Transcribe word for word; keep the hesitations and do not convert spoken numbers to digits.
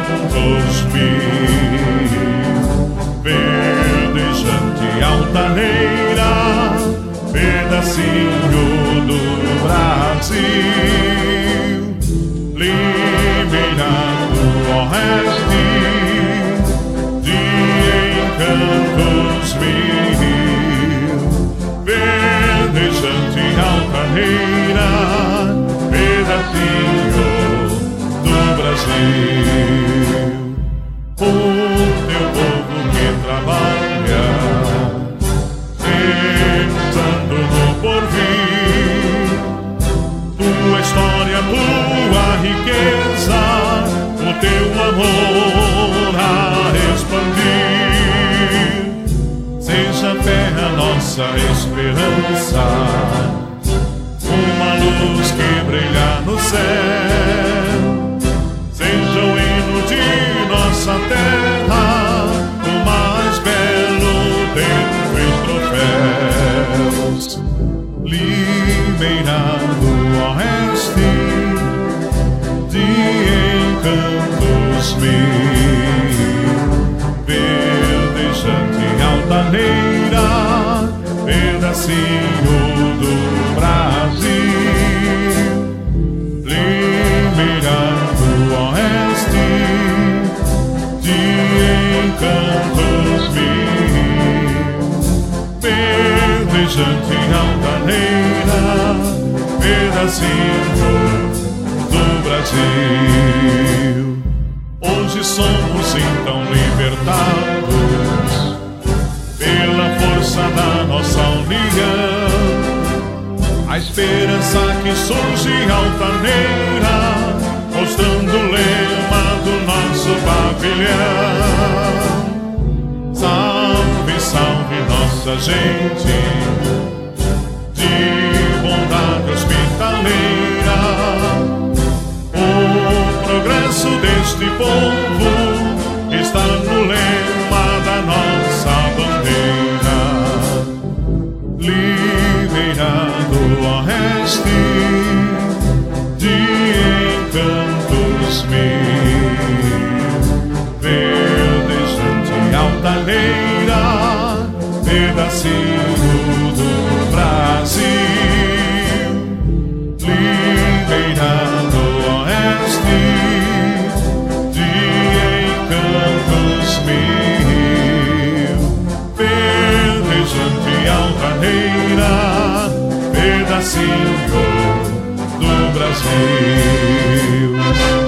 encantos mil, verdejante altaneira, pedacinho do Brasil, Limeirado oeste de encantos mil, verdejante altaneira, pedacinho do Brasil. O teu povo que trabalha, pensando no porvir, tua história, tua riqueza, o teu amor a expandir. Seja a fé a nossa esperança, uma luz que brilha no céu. Seja o hino de nossa terra, o mais belo dentre troféus. Limeirado oeste de encantos mil, verdejante altaneira, pedacinho do Brasil. Limeirado oeste de encantos mil, verdejante altaneira, pedacinho do Brasil. Hoje somos então libertados pela força da nossa união, a esperança que surge altaneira, mostrando o lema do nosso pavilhão. Salve, salve nossa gente de bondade hospitaleira, o progresso deste povo está no lema da nossa bandeira. Limeirado oeste de encantos mil, verdejante altaneira, pedacinho do Brasil. Limeirado oeste de encantos mil, verdejante altaneira, pedacinho do Brasil.